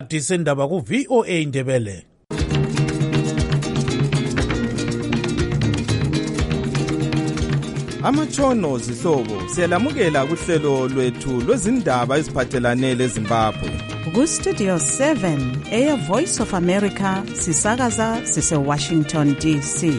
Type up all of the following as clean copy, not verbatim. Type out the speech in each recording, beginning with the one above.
Disendaba ku VOA Indebele. Amatshono zihlobo siyalamukela kuhlelo lwethu lwezindaba eziphathelane leZimbabwe. Ku Studio 7 Air Voice of America sisakaza sise Washington DC.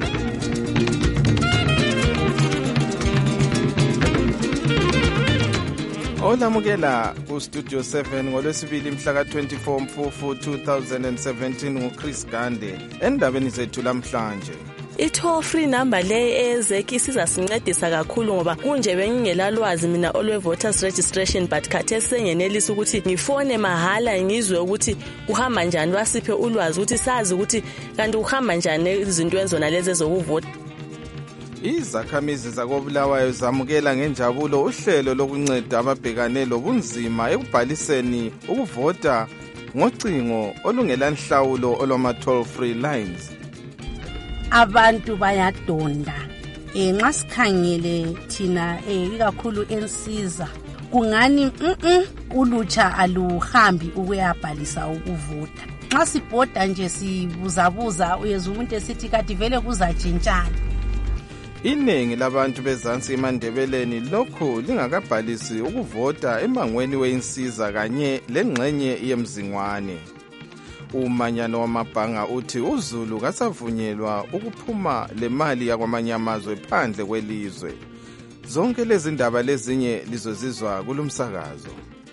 Olamukela ku Studio 7 ngolwesibili mhla ka-24 Mfufu 2017 nguChris Gande. Endabeni zethu lamhlanje, I-toll free number le ezeki sizasincedisa kakhulu ngoba kunje bengingelalwazi mina olwe voters registration but khathesi sengenelisa ukuthi ngifone mahala ngizwe ukuthi kuhamba njani, basiphe ulwazi ukuthi sazi ukuthi kanti kuhamba njani izinto enzona lezi ezokuvota. Izakhamizi zakoBulawayo zamukela ngenjabulo uhlelo lokunceda ababhekane lobunzima ekubhaliseni ukuvota ngocingo olungelanhlawulo olwama-toll free lines. Abantu bayadonda nxa sikhangele thina ikakhulu ensiza kungani ulutsha aluhambi ukuyabhalisa ukuvota. Nxa sibhoda nje sibuzabuza uyezwa umuntu esithi kade vele kuzatshintshana. Iningi labantu bezansi eMandebeleni lokhu lingakabhalisi ukuvota emangweni wensiza kanye lengxenye yemzingwane. Umanyano wamabhanga uthi uZulu kasavunyelwa ukuphuma lemali yakwamanye amazwe phandle kwelizwe. Zonke lezi ndaba lezinye lizozizwa kulumsakazo.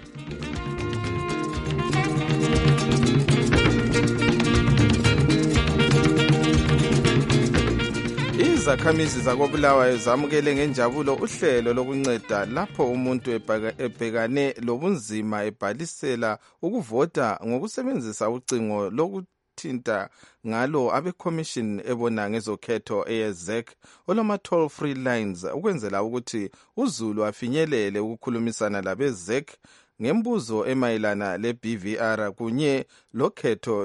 Izakhamizi zakoBulawayo zamukele ngenjabulo uhlelo lokunceda lapho umuntu ebhekane lobunzima ebhalisela ukuvota ngokusebenzisa ucingo lokuthinta ngalo abe-commission ebona ngezokhetho eyezek olwama-toll free lines ukwenzela ukuthi uZulu afinyelele ukukhulumisana labezek ngembuzo emayelana le-BVR kunye lokhetho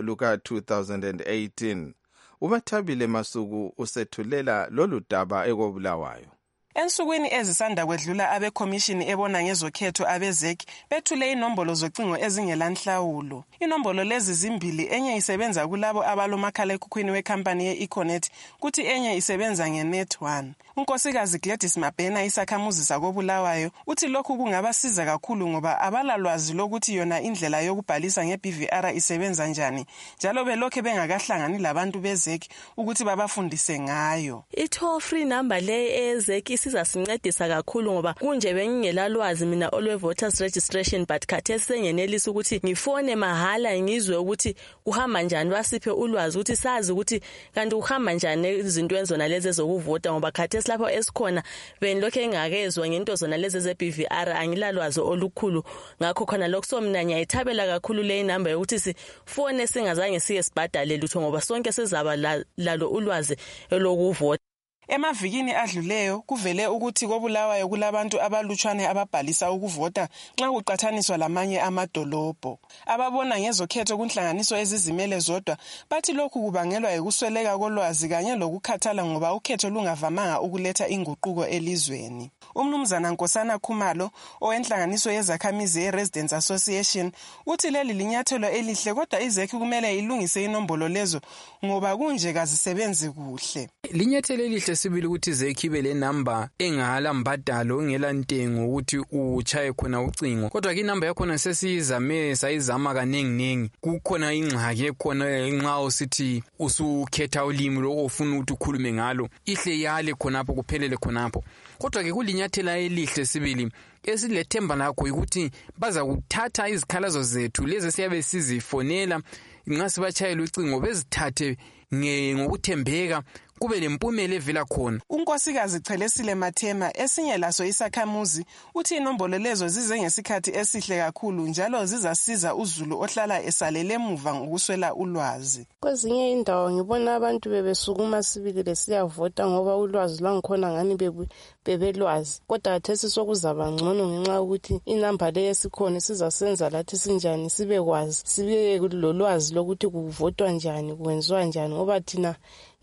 luka-2018. Ubathabile Masuku usethulela lolu daba ekoBulawayo. Ensukwini ezisanda kwedlula abe-commission ebona ngezokhetho abezeki bethule inombolo zocingo ezingelanhlawulo. Inombolo lezi zimbili, enye isebenza kulabo abalomakhalekhukhwini wekhampani ye-Econet, kuthi enye isebenza nge-Net1. Unkosikazi Gladys Mabhena isakhamuzi sakoBulawayo uthi lokhu kungabasiza kakhulu ngoba abalalwazi lokuthi yona indlela yokubhalisa nge-BVR isebenza njani, njalo belokhe bengakahlangani labantu bezeki ukuthi babafundise ngayo. I-toll free number le ezeki sizasincedisa kakhulu ngoba kunje bengingelalwazi mina olwe voters registration but khathesi sengenelisa ukuthi ngifone mahala ngizwe ukuthi kuhamba njani, basiphe ulwazi ukuthi sazi ukuthi kanti kuhamba njani izinto enzona lezi ezokuvota ngoba khathesi lapho esikhona benilokho engakezwa ngento zona lezi ze-BVR angilalwazi olukhulu ngakho khona lokho so mina ngiyayithabela kakhulu le number yokuthi sifone singazange siye sibhadale lutho ngoba sonke sizaba lalo ulwazi elokuvota. Emavikini adluleyo kuvele ukuthi koBulawayo kulabantu abalutshwane ababhalisa ukuvota nxa kuqathaniswa lamanye amadolobho. Ababona ngezokhetho kunhlanganiso ezizimele zodwa bathi lokhu kubangelwa yikusweleka kolwazi kanye lokukhathala ngoba ukhetho lungavamanga ukuletha inguquko elizweni. Umnumzana Nkosana Khumalo owenhlanganiso yezakhamizi ye-Residents Association uthi leli linyathelo elihle kodwa izeki kumele ilungise inombolo lezo ngoba kunje kazisebenzi kuhle. Linyathelo elihle sibili ukuthi zekhibe le number engala mbadalo ngela ntengo ukuthi uchaye khona ucingo, kodwa ke inamba yakhona sesizame sayizama kaningi kukhona ingxaki ekhona nxa usithi usukhetha ulimi lokufuna ukuthi ukhulume ngalo ihle yale khonapho kuphelele khonapho. Kodwa ke kulinyathela elihle sibili esilethemba lakho ukuthi baza kuthatha izikhalazo zethu lezi siyabe sizifonela nxa sibachayela ucingo bezithathe ngokuthembeka kube lempumela evela khona. Unkosikazi Chelesile Mathema esinye laso isakhamuzi uthi inombolo lezo zize ngesikhathi esihle kakhulu njalo zizasiza uZulu ohlala esalele emuva ngokuswela ulwazi. Kwezinye indawo ngibona abantu bebesukuma sibili siyavota ngoba ulwazi lwangikhona ngani bebelwazi, kodwa khathesi sokuzaba ngcono ngenxa ukuthi inamba le esikhona sizasenza lathi sinjani sibekwazi sibe lolwazi lokuthi kuvotwa njani kwenziwa njani ngoba thina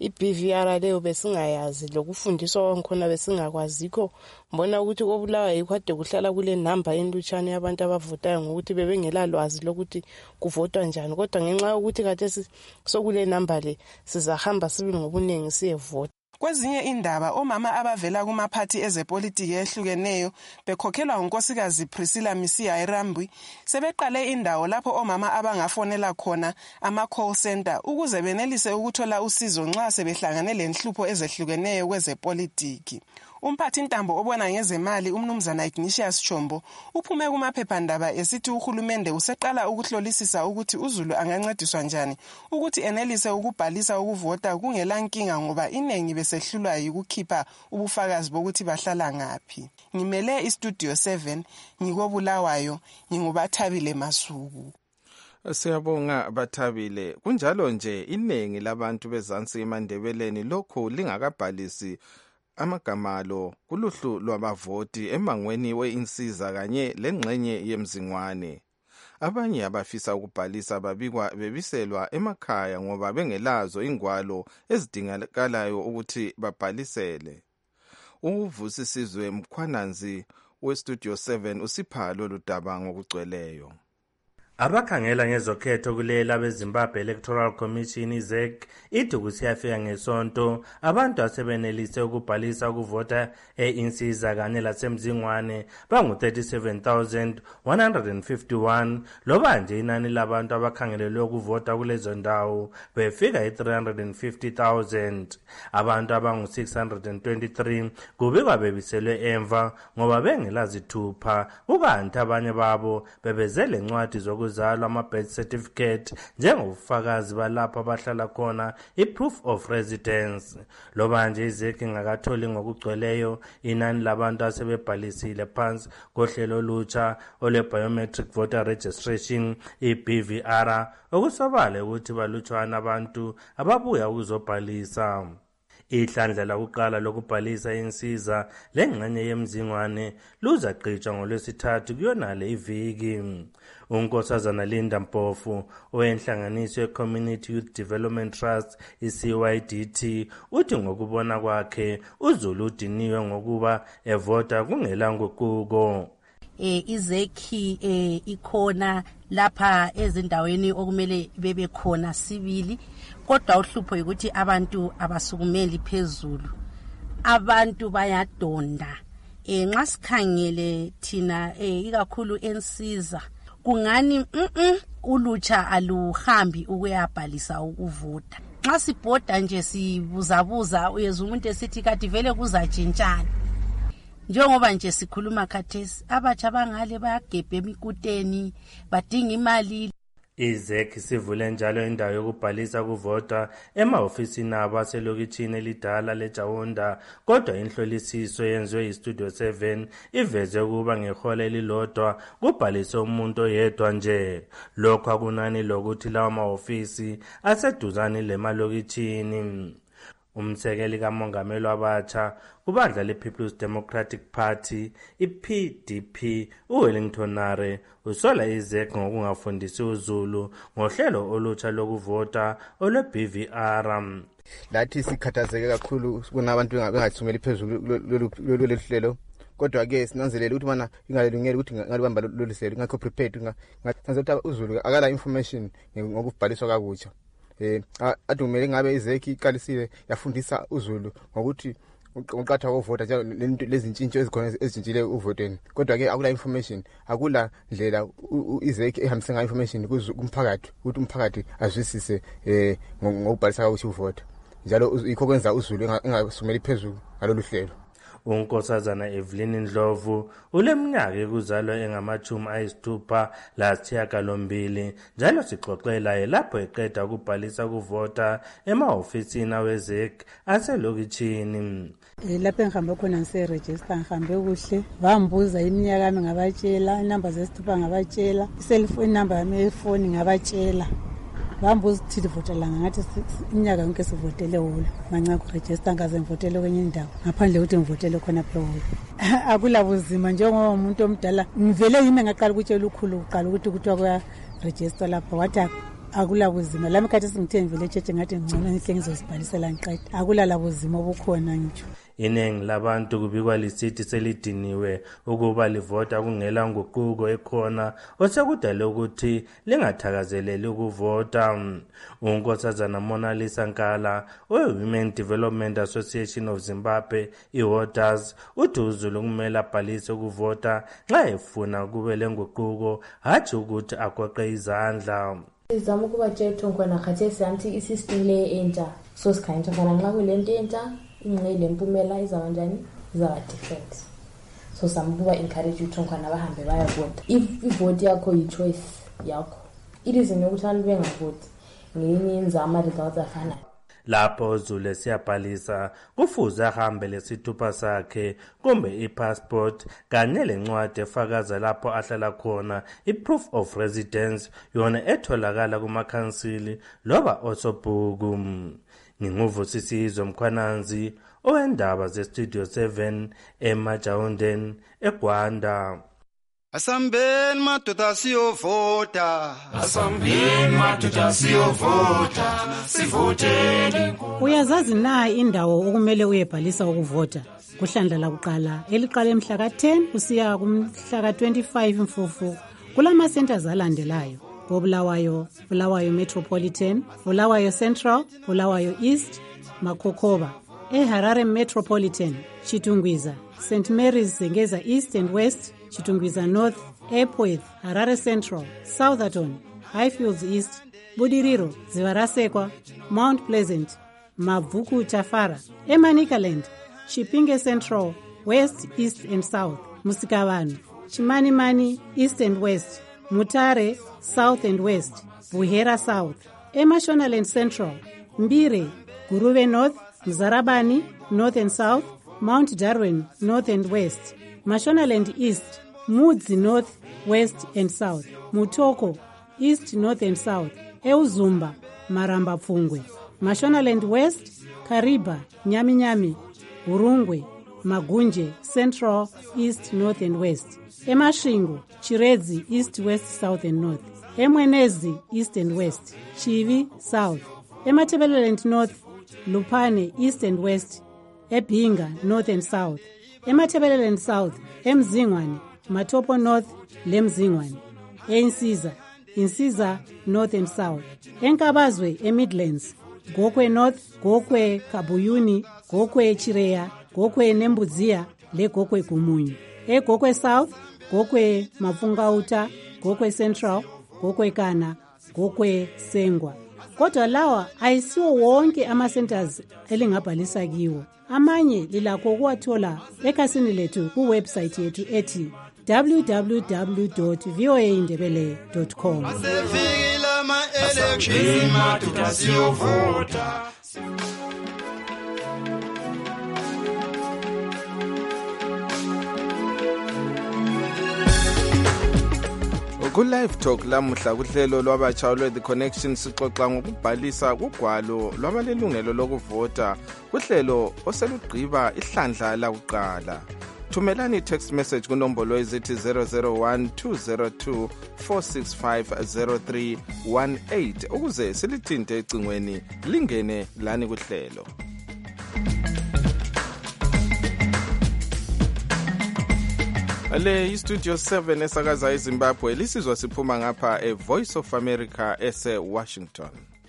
i-BVR leyo besingayazi lokufundiswa kwakhona besingakwazikho. Mbona ukuthi kobulawa yikho kade kuhlala kule namba enlutshane yabantu abavotayo ngokuthi bebengela lwazi lokuthi kuvotwa njani, kodwa ngenxa yokuthi kade sokule namba le sizahamba sibili ngobunengi siyevota. Kwezinye indaba omama abavela kumaphathi ezepolitiki ehlukeneyo bekhokhelwa unkosikazi Priscilla Misiya Irambwi sebeqale indawo lapho omama abangafonela khona ama-call center ukuze benelise ukuthola usizo nxa sebehlangane lenhlupho ezehlukeneyo kwezepolitiki. Umphathi ntambo obona ngezemali umnumzana Ignatius Chombo uphume kumaphephandaba esithi uhulumende useqala ukuhlolisisa ukuthi uZulu angancediswa njani ukuthi enelise ukubhalisa ukuvota kungela nkinga ngoba inengi besehlulwa ukukhipha ubufakazi bokuthi bahlala ngaphi. Ngimele iStudio 7 ngikobulawayo ngingubathabile Masuku. Siyabonga Bathabile. Kunjalo nje inengi labantu bezansi eMandebeleni lokho lingakabhalisi amagamalo kuluhlu lwabavoti emangweni weinsiza kanye lengxenye yemzingwane. Abanye abafisa ukubhalisa babikwa bebiselwa emakhaya ngoba bengelazo ingwalo ezidingakalayo ukuthi babhalisele. Uvusisizwe Mkhwananzi weStudio 7 usipha lolu daba ngokugcweleyo. Abakhangela ngezokhetho kulela beZimbabwe Electoral Commission ZEC ithi kusiyafika ngesonto abantu asebenelise ukubhalisa ukuvota einsiza kanye lasemzingwane bangu-37,151 loba nje inani labantu abakhangelelwe ukuvota kulezo ndawo befika i-350,000. Abantu abangu-623 kubikwa bebiselwe emva ngoba bengelazithupha ukanti abanye babo bebezele ncwadi zokuzalwa ama-birth certificate njengobufakazi balapho abahlala khona i-proof of residence. Loba nje iZEC ingakatholi ngokugcweleyo inani labantu asebebhalisile phansi kohlelo olutsha olwe-biometric voter registration i-BVR okusobala ukuthi balutshwana abantu ababuya ukuzobhalisa. Ihlandla lakuqala lokubhalisa insiza lengxenye yemzingwane luzaqhutshwa ngoLwesithathu kuyonale iviki. Unkosazana Linda Mpofu oyenhlanganiso ye-Community Youth Development Trust i-CYDT uthi ngokubona kwakhe uZulu udiniwe ngokuba evota kungela nguquko. iZEC ikhona lapha ezindaweni okumele bebe khona sibili, kodwa uhlupho ukuthi abantu abasukumeli phezulu, abantu bayadonda. Nxa sikhangele thina ikakhulu ensiza kungani ulutsha aluhambi ukuyabhalisa ukuvota. Nxa sibhoda nje sibuzabuza uyezwa umuntu esithi kade vele kuzatshintshana. Njengoba nje sikhuluma khathesi abatsha bangale bayagebha emikuteni badinga imali. iZEC sivule njalo indawo yokubhalisa ukuvota emahofisini abo aselokitshini elidala leJawunda, kodwa inhlolisiso yenziwe iStudio 7 iveze ukuba ngehola elilodwa kubhaliswe umuntu oyedwa nje. Lokho akunani lokuthi lawa mahofisi aseduzane lemalokitshini. Umsekeli kamongameli wabatsha kubandla le-People's Democratic Party i-PDP uWellington Nare usola iZEC ngokungafundisi uZulu ngohlelo olutsha lokuvota olwe-BVR. Lathi sikhathazeke kakhulu kunabantu bengathumeli phezulu lolu hlelo, kodwa ke sinanzelela ukuthi mana ingalungile ukuthi ngalibamba lolu hlelo ngakho prepared ngathi uZulu akala information ngokubhaliswa kabutsha. Adumele ngabe iZEC iqalisile yafundisa uZulu ngokuthi uqatha ukuvota njalo lezintshintsho ezikhona ezintshintshile uvoteni, kodwa ke akula information, akula ndlela iZEC ehambisa ngayo information kumphakathi ukuthi umphakathi azwisise ngokubhalisa ukuthi uvota, njalo ikho kwenza uZulu engasumeli phezulu ngalolu hlelo. Unkosazana Evelyn Ndlovu uleminyaka ekuzalwa engama-60 njalo sixoxela lapho eqeda ukubhalisa ukuvota emahofisini aweZEC aselokitshini. Lapho engihamba khona ngiseregister ngihambe kuhle, bambuza iminyaka yami ngabatshela, inamba zesithupha ngabatshela, iselfone number yami yefoni ngabatshela. Bambuza ukuthi livotela ngathi iminyaka yonke sivotele holo, manca kuregister ngaze ngivotele kwenye indawo ngaphandle ukuthi ngivotele khona phela holo. Akula buzima njengoba umuntu omdala ngivele yimi ngaqala ukutshela ukhulu uqala ukuthi kuthiwa kuya register lapha, wathi akulabuzima lami khathi singithe ngivele echeche ngathi ngcono ngihle ngizosibhalisela ngiqeda akulalabuzima obukhona ngitsho. Iningi labantu kubikwa lisithi selidiniwe ukuba livota kungela nguquko ekhona osekudale ukuthi lingathakazeleli ukuvota. Unkosazana Mona Lisa Nkala we-Women Development Association of Zimbabwe i-Voters uthi uZulu kumele abhalise ukuvota nxa efuna kube lenguquko hatshi ukuthi agoqe izandla. Sizama ukubatshela khona khathesi anti isystem le entsha so sikhanya khona nxa kulento entsha ingcele impumela izaba njani izaba different so sambuba encourage ukuthi khona bahambe bayavota if ivote yakho yi choice yakho it is ukuthi abantu bengavoti ngenye inzama results afana. Lapho Zulu siyabhalisa kufuze ahambe lesithupha sakhe kumbe i-passport kanye lencwadi efakaza lapho ahlala khona i-proof of residence yona etholakala kumakhansili loba osobhuku. Nginguvusisizwe Mkhwananzi owendaba ze-Studio 7 eMajawundeni eGwanda. Asambeni madoda siyovota, asambeni madoda siyovota, sivoteni. Uyazazi na indawo okumele uyebhalisa ukuvota? Kuhlandla lakuqala eliqala emhla ka-10 kusiya kumhla ka-25 Mfufu kulama centers alandelayo: Bulawayo, Bulawayo Metropolitan, Bulawayo Central, Bulawayo East, Makokoba. eHarare Metropolitan, Chitungwiza, St. Mary's Zengeza East and West, Chitungwiza North, Epworth, Harare Central, Southerton, Highfields East, Budiriro, Zivarasekwa, Mount Pleasant, Mavuku Tafara, Emanikaland, Chipinge Central, West, East and South, Musikavanu, Chimanimani, East and West, Mutare, South and West, Buhera South, Emashonaland Central, Mbire, Guruve North, Mzarabani, North and South, Mount Darwin, North and West, Mashonaland East, Mudzi North, West and South, Mutoko, East, North and South, Euzumba, Maramba Pfungwe, Mashonaland West, Kariba, Nyami, Urungwe, Magunje, Central, East, North and West, Emashingo, Chiredzi, East, West, South and North, Emwenezi, East and West, Chivi, South, Ematebeleland North, Lupane, East and West, Ebinga, North and South, Ematebeleland South, Emzingwane, Matopo North, Lemzingwane, Insiza, North and South, Enkabazwe, Midlands, Gokwe North, Gokwe Kabuyuni, Gokwe Chireya, Gokwe Nembuzia, Le Gokwe Kumunyu, Gokwe South, Gokwe Mafungauta, Gokwe Central, Gokwe Kana, Gokwe Sengwa. Kodwa lawa ayisiwo wonke ama-centers elingabhalisa kiwo. Amanye lilakho ukuwathola ekhasini lethu kuwebsite yethu ethi www.voaindebele.com. Asefikile ama-election madoda siyovota. Ku-Live Talk lamuhla kuhlelo lwabatsha olwe-The Connection sixoxa ngokubhalisa kugwalo lwabalelungelo lokuvota kuhlelo oselugqiba ihlandla lakuqala. Thumelani text message kunombolo ezithi 001-202-465-0318 ukuze silithinte ecingweni lingene lani kuhlelo. Le iStudio 7 esakaza eZimbabwe lisizwa siphuma ngapha eVoice of America ese-Washington.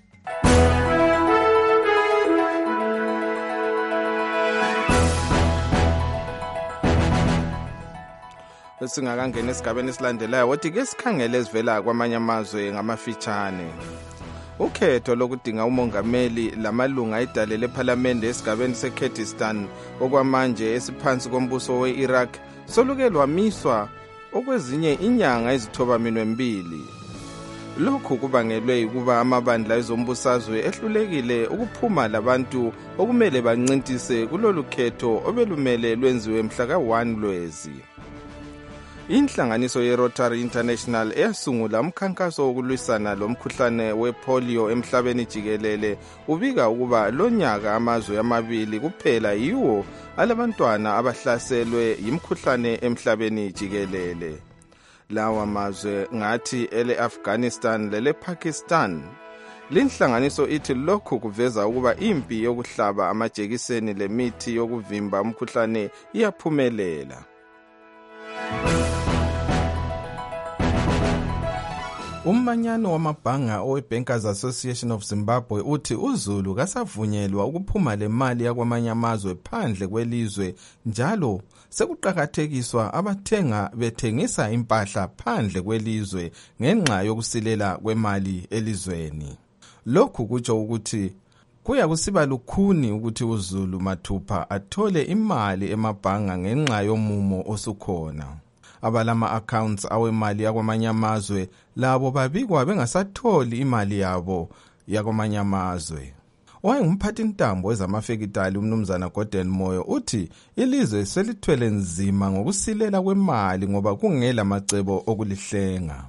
Singakangena esigabeni esilandelayo wothi ke sikhangele ezivela kwamanye amazwe ngamafitshane. Ukhetho lokudinga umongameli lamalunga edale lephalamende esigabeni seKurdistan okwamanje esiphansi kombuso we-Iraq soluke lwamiswa okwezinye inyanga ezithobaminwembili. Lokhu kubangelwe ukuba amabandla ezombusazwe ehlulekile ukuphuma labantu okumele bancintise kulolu khetho obelumele lwenziwe mhla ka-1 Lwezi. Inhlanganiso ye-Rotary International eyasungula umkhankaso wokulwisana lomkhuhlane wepolio emhlabeni jikelele ubika ukuba lonyaka amazwe amabili kuphela yiwo alabantwana abahlaselwe yimkhuhlane emhlabeni jikelele. lawa mazwe ngathi ele-Afghanistan lele-Pakistan. Linhlanganiso ithi lokhu kuveza ukuba impi yokuhlaba amajekiseni lemithi yokuvimba umkhuhlane iyaphumelela. Ummanyano wamabhanga oweBankers Association of Zimbabwe uthi uZulu kasavunyelwa ukuphuma lemali yakwamanye amazwe phandle kwelizwe, njalo sekuqhakathekiswa abathenga bethengisa impahla phandle kwelizwe ngenxa yokusilela kwemali elizweni. Lokhu kutsho ukuthi kuya kusiba lukhuni ukuthi uZulu mathupha athole imali emabhanga ngenxa yomumo osukhona. Abalama accounts awemali yakwamanye amazwe labo babikwa bengasatholi imali yabo yakwamanye amazwe. Owayengumphathintambo wezamafekitali umnumzana Gordon Moyo uthi ilizwe selithwele nzima ngokusilela kwemali ngoba kungela macebo okulihlenga.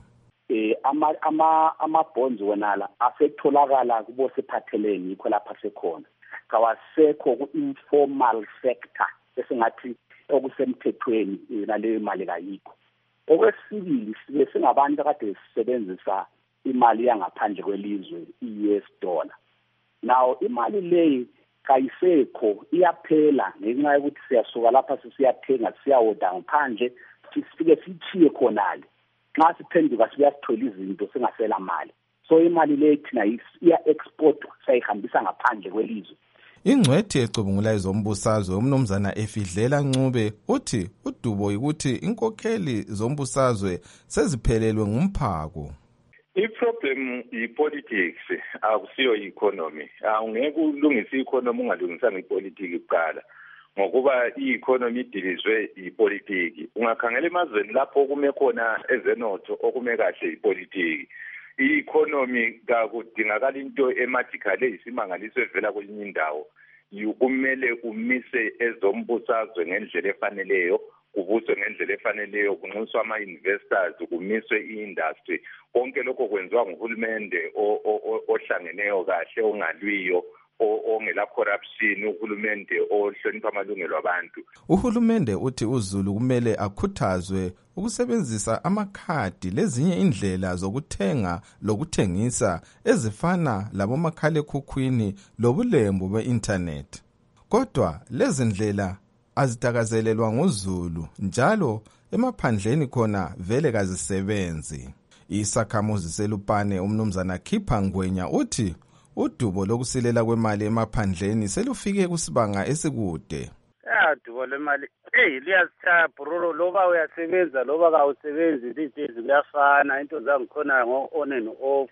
Ama-bonds wonala asetholakala kubosephatheleni yikho lapha sekhona. Kawasekho ku-informal sector esingathi okusemthethweni naleyo mali kayikho. Okwesibili sibe singabantu kade sisebenzisa imali yangaphandle kwelizwe i-US dollar. Now imali leyi kayisekho iyaphela ngenxa yokuthi siyasuka lapha sisiyathenga siyawoda ngaphandle sifike sichiye khonale. Nxa siphenduka siyasithola izinto singasela mali. So imali leyi thina iya export sayihambisa ngaphandle kwelizwe. Ingcwethi ecubungula ezombusazwe umnumzana Efidlela Ncube uthi udubo ukuthi inkokheli zombusazwe seziphelelwe ngumphako. I-problem yi-politics, akusiyo i-economy. Awungeke ulungise i-economy ungalungisanga i-politics kuqala, ngokuba i-economy idilizwe i-politics. Ungakhangela emazweni lapho kume khona ezenotho okume kahle i-politics. I-economy kakudingakala into emathikale isimangaliso evela kwelinye indawo. Kumele umise ezombusazwe ngendlela efaneleyo, kubuswe ngendlela efaneleyo, kunxuswe ama-investors, kumiswe i-industry. Konke lokho kwenziwa nguhulumende ohlangeneyo kahle, ongalwiyo, ongela corruption, uhulumende ohlonipha amalungelo abantu. Uhulumende uthi uZulu kumele akhuthazwe ukusebenzisa amakhadi lezinye indlela zokuthenga lokuthengisa ezifana labomakhalekhukhwini lobulembu be-internet. Kodwa lezi ndlela azitakazelelwa nguZulu, njalo emaphandleni khona vele kazisebenzi. Isakhamuzi seLupane umnumzana Khipha Ngwenya uthi udubo lokusilela kwemali emaphandleni selufike kusibanga esikude. Udubo lwemali liyasitshaya bhururo, loba uyasebenza loba kawusebenzi these kuyafana. Into zangikhona ngo-on and off.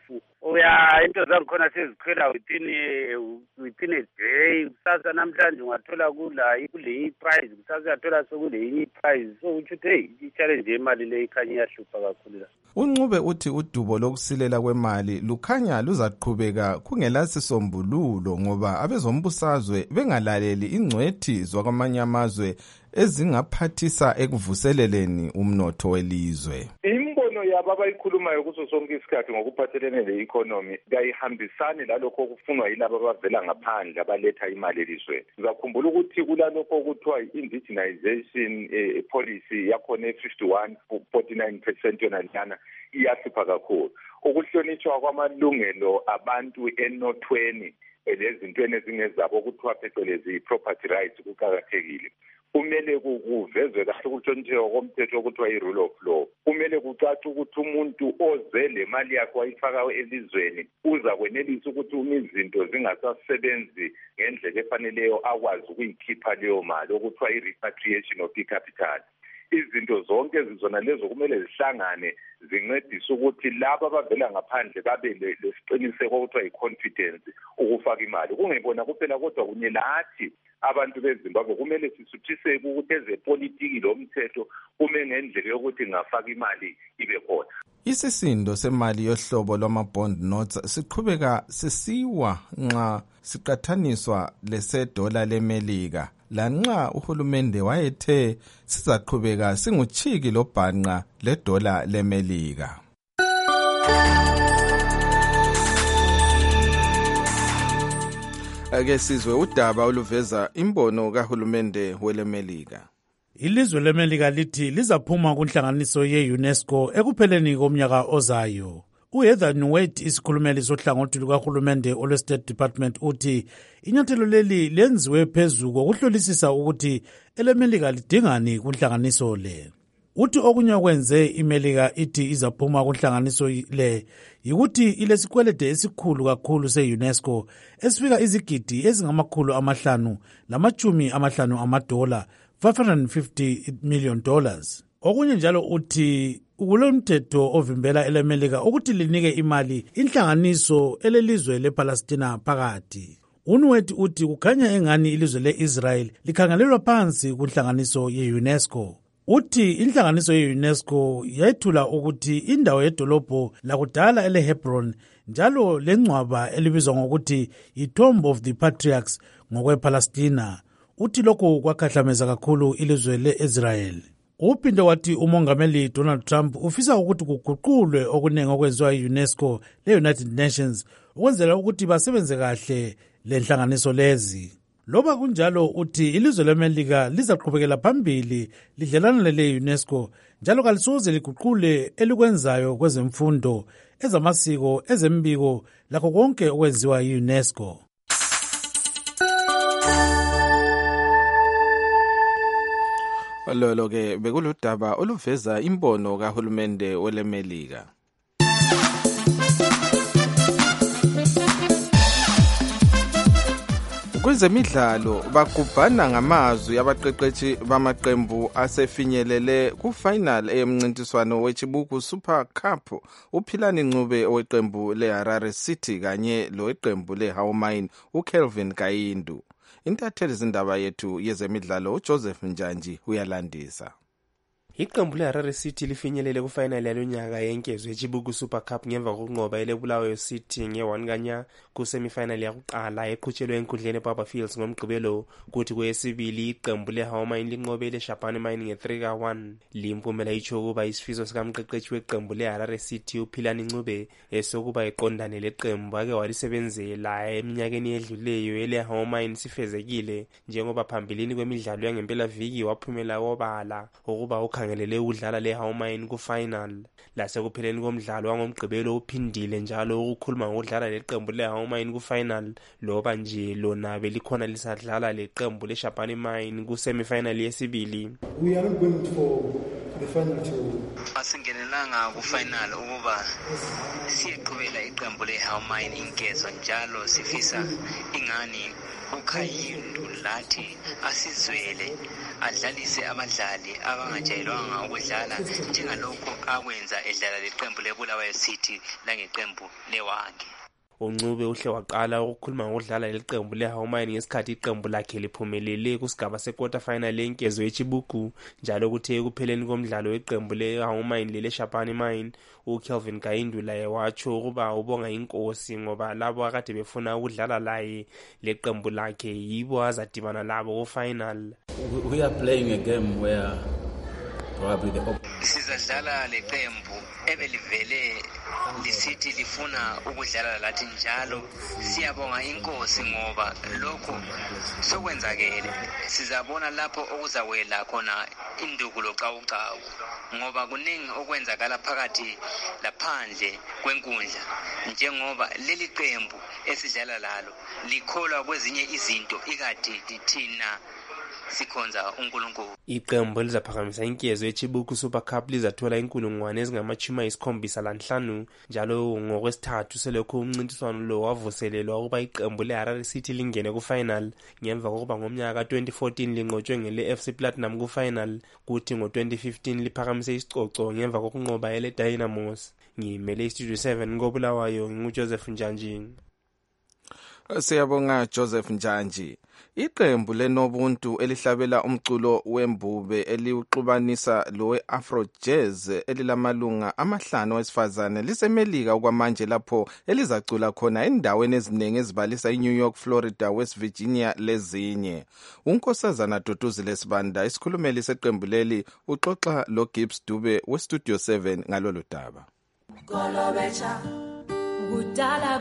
Into zangikhona sezikhwela within a day. Kusasa namhlanje ungathola kule price, kusasa uyathola sekule inye price. So uthi i-challenge yemali le ikhanya iyahlupha kakhulu la. Uncube uthi udubo lokusilela kwemali lukhanya luzaqhubeka kungelasisombululo ngoba abezombusazwe bengalaleli ingcwethi zakwamanye amazwe ezingaphathisa ekuvuseleleni umnotho welizwe. Imbono yabo abayikhulumayo kuso sonke isikhathi ngokuphathelene le-economy kayihambisani lalokho okufunwa yilabo abavela ngaphandle abaletha imali elizweni. Sizakhumbula ukuthi kulalokho okuthiwa i-indigenization policy yakhona e-51-49% yona lana iyahlupha kakhulu. Ukuhlonitshwa kwamalungelo abantu enothweni lezintweni ezingezabo okuthiwa phecelezi property rights kuqakathekile. Kumele kuvezwe kahle ukuhlonitshwa komthetho okuthiwa i-rule of law. Kumele kucace ukuthi umuntu oze le mali yakhe wayifaka elizweni uza kwenelisa ukuthi izinto zingasasebenzi ngendlela efaneleyo akwazi ukuyikhipha leyo mali okuthiwa i-repatriation of i-capital. Izinto zonke ezizona lezo kumele zihlangane zincedise ukuthi laba abavela ngaphandle babe lesiqiniseko okuthiwa yi-confidence ukufaka imali. Kungebona kuphela kodwa kunye lathi abantu beZimbabwe kumele sisuthiseke ukuthi ezepolitiki lomthetho kume ngendlela yokuthi ngafaka imali ibe khona. Isisindo semali yohlobo lwama-bond notes siqhubeka sisiwa nxa siqathaniswa lesedola leMelika. Lanxa uhulumende wayethe sizaqhubeka singuchiki lobhanqa ledola leMelika. Ake sizwe udaba oluveza imbono kahulumende weleMelika. Ilizwe leMelika lithi lizaphuma kunhlanganiso ye-UNESCO ekupheleni komnyaka ozayo. uHeather Nauert, isikhulumeli sohlangothi lukahulumende olwe-State Department, uthi inyathelo leli lenziwe phezu kokuhlolisisa ukuthi eleMelika lidingani kunhlanganiso le. Uthi okunye kwenze iMelika ithi izaphuma kunhlanganiso le yikuthi ilesikwelede esikhulu kakhulu se-UNESCO esifika izigidi ezingama$550 $550 million. Okunye njalo uthi kulomthetho ovimbela eleMelika ukuthi linike imali inhlanganiso elelizwe lePalestina phakathi. UNauert uthi kukhanya engani ilizwe leIsrael likhangelelwa phansi kunhlanganiso ye-UNESCO. Uthi inhlanganiso ye-UNESCO yayithula ukuthi indawo yedolobho lakudala eleHebron njalo lengcwaba elibizwa ngokuthi iTomb of the Patriarchs ngokwePalestina. Uthi lokho kwakhahlameza kakhulu ilizwe leIsrael. Uphinde wathi umongameli Donald Trump ufisa ukuthi kuguqulwe okuningi okwenziwa yi-UNESCO le-United Nations ukwenzela ukuthi basebenze kahle lenhlanganiso lezi. Loba kunjalo uthi ilizwe leMelika lizaqhubekela phambili lidlelana le-UNESCO njalo kalisoze liguqule elikwenzayo kwezemfundo, ezamasiko, ezembiko lakho konke okwenziwa yi-UNESCO. Lolo ke bekuludaba oluveza imbono kahulumende weleMelika. Kwezemidlalo bagubhana ngamazwi abaqeqeshi bamaqembu asefinyelele ku-final eyemncintiswano weChibuku Super Cup. uPhilani Ncube oweqembu leHarare City kanye loweqembu leHaumine uKelvin Kayindu. Intatheli zindaba yethu yezemidlalo uJoseph Njanji uyalandisa. Iqembu leHarare City lifinyelele kufinal yalonyaka yenkezo yeChibuku Super Cup ngemva kokunqoba eleBulawayo City nge-1 kanya kusemifinal yakuqala eqhutshelwe enkundleni eBaba Fields ngomgqibelo. Kuthi kweyesibili iqembu leHaumine linqobe leShabane Mine nge-3-1. Limpumela itsho ukuba isifiso sikamqeqeshi weqembu leHarare City uPhilani Ncube esokuba eqondane leqembu ake walisebenzela eminyakeni edluleyo eleHaumine sifezekile, njengoba phambilini kwemidlalo yangempela viki waphumela obala ukuba ukhangelele udlala leHaumine ku-final. Lasekupheleni komdlalo wangomgqibelo uphindile njalo ukukhuluma ngokudlala leqembu leHaumine ku-final, loba nje lona belikhona lisadlala leqembu leShabane Mine ku-semifinal yesibili. We are not going for the final to asingenelanga ku-final ukuba siyeqhubela iqembu leHaumine inkezo, njalo sifisa ingani uKhayindu lathi asizwele adlalise abadlali abangajayelwanga ukudlala njengalokho akwenza edlala leqembu leBulawayo City langeqembu leWange. uNcube uhle waqala ukukhuluma ngokudlala leqembu leHaumine ngesikhathi iqembu lakhe liphumelele kusigaba se-quarter final yenkezo yeChibuku, njalo kuthe ekupheleni komdlalo weqembu leHaumine leleShabane Mine uKelvin Kayindu laye watsho ukuba ubonga inkosi ngoba labo akade befuna ukudlala laye leqembu lakhe yibo azadibana labo ku-final. We are playing a game where sizadlala leqembu ebelivele lisithi lifuna ukudlala lathi, njalo siyabonga inkosi ngoba lokho sokwenzakele. Sizabona lapho okuzawela khona indukulo cawucawu, ngoba kuningi okwenzakala phakathi laphandle kwenkundla, njengoba leli qembu esidlala lalo likholwa kwezinye izinto ikade thina sikhonza uNkulunkulu. Iqembu elizaphakamisa inkezo yeChibuku Super Cup lizathola inkulungwane ezingama-75 njalo ngokwesithathu selokhu umncintiswano lo wavuselelwa ukuba iqembu leHarare City lingene ku-final ngemva kokuba ngomnyaka ka-2014 linqotshwe ngele-FC Platinum ku-final, kuthi ngo-2015 liphakamise isicoco ngemva kokunqoba ele-Dynamos. Ngimele iStudio 7 koBulawayo nginguJoseph Njanji. Siyabonga Joseph Njanji. Iqembu leNobuntu elihlabela umculo wembube eliuxubanisa lo we-Afro Jazz elilamalunga 5 wesifazane liseMelika okwamanje lapho elizacula khona endaweni eziningi ezibalisa iNew York, Florida, West Virginia lezinye. uNkosazana Duduzile Sibanda isikhulumeli seqembu leli uxoxa lo Gibbs Dube weStudio 7 ngalolu daba. Kolobecha budala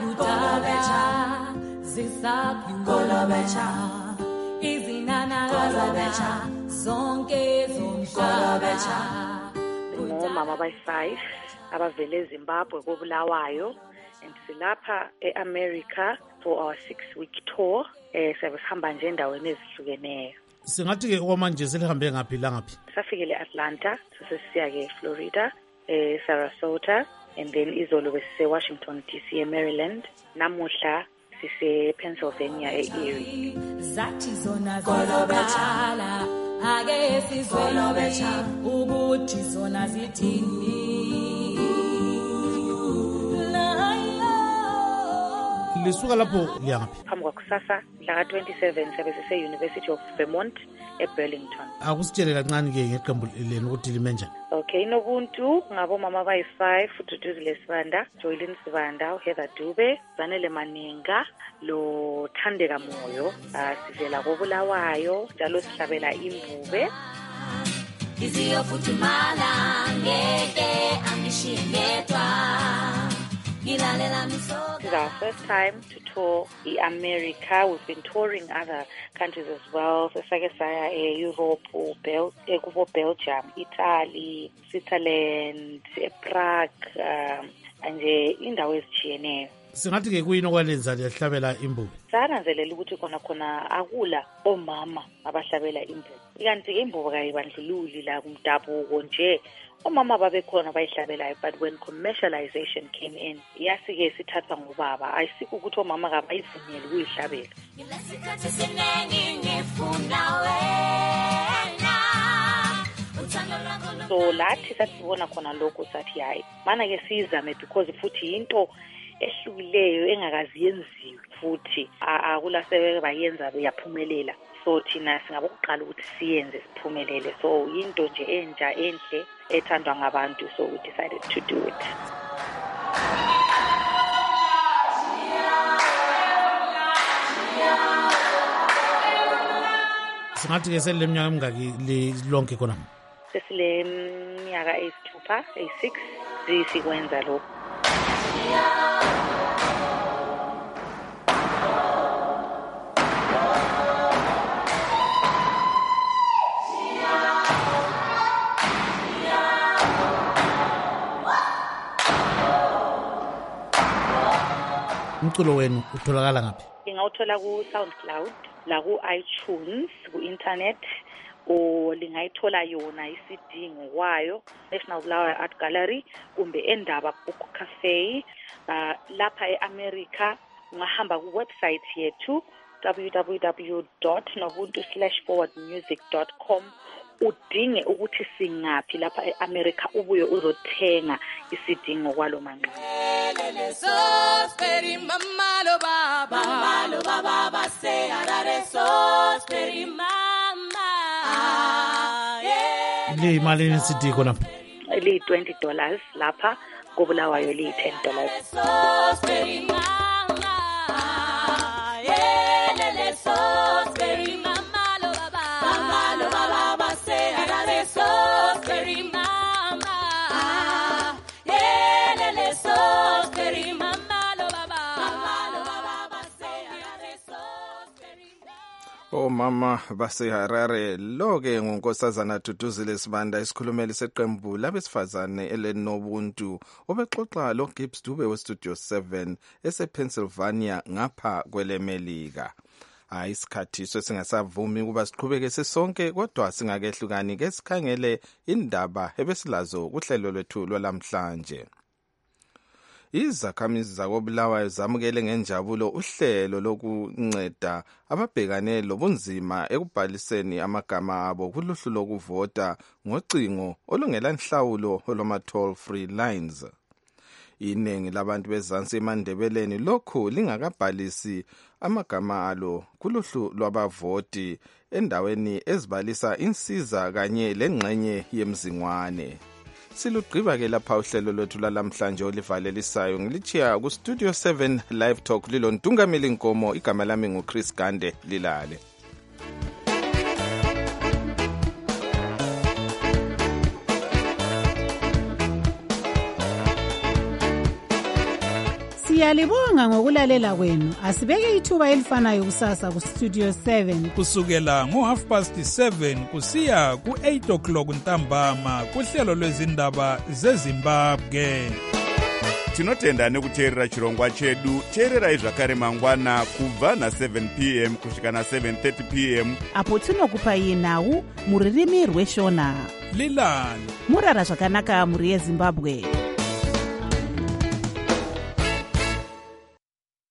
zisaphi kolobecha izinana kolobecha zonke zomhlaba ngomama abayi-5 abavele eZimbabwe koBulawayo and silapha eAmerica for our 6-week tour. Siyabe sihamba nje endaweni ezihlukeneyo. Singathi-ke okwamanje selihambe ngaphi langaphi? Safikele eAtlanta, sesisiya-ke eFlorida, Sarasota, and then izolo besise-Washington DC eMaryland. Namuhla sise-Pennsylvania e-Erie. zathi zona zolobethala ake sizolobetha ukuthi zona zithini. Lisuka lapho liyangaphi? Phambi kwakusasa mhla ka-27 siyabe sise-University of Vermont eBurlington. Akusitshele kancane-ke ngeqembu lenu ukuthi lime njani? Okay, inobuntu ngabomama abayi-5 uDuduzile Sibanda, Joylin Sibanda, uHeather Dube, Zanele Maninga, lo Thandeka Moyo. Sivela koBulawayo njalo sihlabela Imbube. Iziyofuthumala ngeke angishiye ngedwa. This is our first time to tour America. We've been touring other countries as well. Sesake saya Europe, Belgium, Italy, Switzerland, Prague, and indawo ezitshiyeneyo. Singathi-ke kuyini okwalenza liyahlabela Imbube? Sananzelela ukuthi khona akula omama abahlabela Imbube. Ikanti-ke Imbube kayibandlululi la kumdabuko nje. Omama babekhona bayihlabelayo, but when commercialization came in, yasike sithathwa ngubaba. Ayisikho ukuthi omama kabayivunyelwe ukuyihlabela. So lathi sasibona khona lokho sathi hayi mana-ke siyizame because futhi into ehlukileyo engakazi yenziwe futhi akula sebeke bayenza yaphumelela. So thina singabokuqala ukuthi siyenze siphumelele. So into nje entsha enhle ethandwa ngabantu, so we decided to do it. Singathi-ke selile minyaka emingaki lonke khona? Sesile minyaka eyi-6 sikwenza lokho. Umculo wenu utholakala ngaphi? Ngingawuthola ku-SoundCloud, la ku-iTunes, ku-internet, o lingayithola yona i-CD ngokwayo, National Bulawayo Art Gallery, kumbe Endaba Book Cafe. Lapha e-America, ungahamba ku-website yethu, www.nobuntu/forwardmusic.com. Udinge ukuthi singaphi lapha e-America ubuye uzothenga i-CD ngokwalo manqaku. Liyimalini i-CD khona? Liyi-$20 lapha koBulawayo liyi-$10. Omama baseHarare lo-ke ngunkosazana Duduzile Sibanda, isikhulumeli seqembu labesifazane elenobuntu, obexoxa loGibbs Dube weStudio 7 esePennsylvania ngapha kwelemelika. Isikhathi sesingasavumi ukuba siqhubeke sisonke, kodwa singakehlukani ke sikhangele indaba ebesilazo kuhlelo lwethu lwalamhlanje. Izakhamizi zakoBulawayo zamukele ngenjabulo uhlelo lokunceda ababhekane lobunzima ekubhaliseni amagama abo kuluhlu lokuvota ngocingo olungelanhlawulo olwama-toll free lines. Iningi labantu bezansi eMandebeleni lokhu lingakabhalisi amagama alo kuluhlu lwabavoti endaweni ezibalisa insiza kanye lengxenye yemzingwane. Silugqiba-ke lapha uhlelo lwethu lalamhlanje olivalelisayo. Ngilitshiya kuStudio 7 Live Talk lilontungameli Nkomo, igama lami nguChris Gande. Lilale. Siyalibonga ngokulalela kwenu. Asibeke ithuba elifanayo kusasa ku Studio 7 kusukela ngo7:30 kusiya ku8 o'clock ntambama kuhlelo lwezindaba zeZimbabwe. Tinotenda nekuteerera chirongwa chedu. Teererai zvakare mangwana kubva na7 p.m. kusvika na7:30 p.m. apo tinokupai nhau muririmi rweshona. Lilani murara zvakanaka muri yeZimbabwe.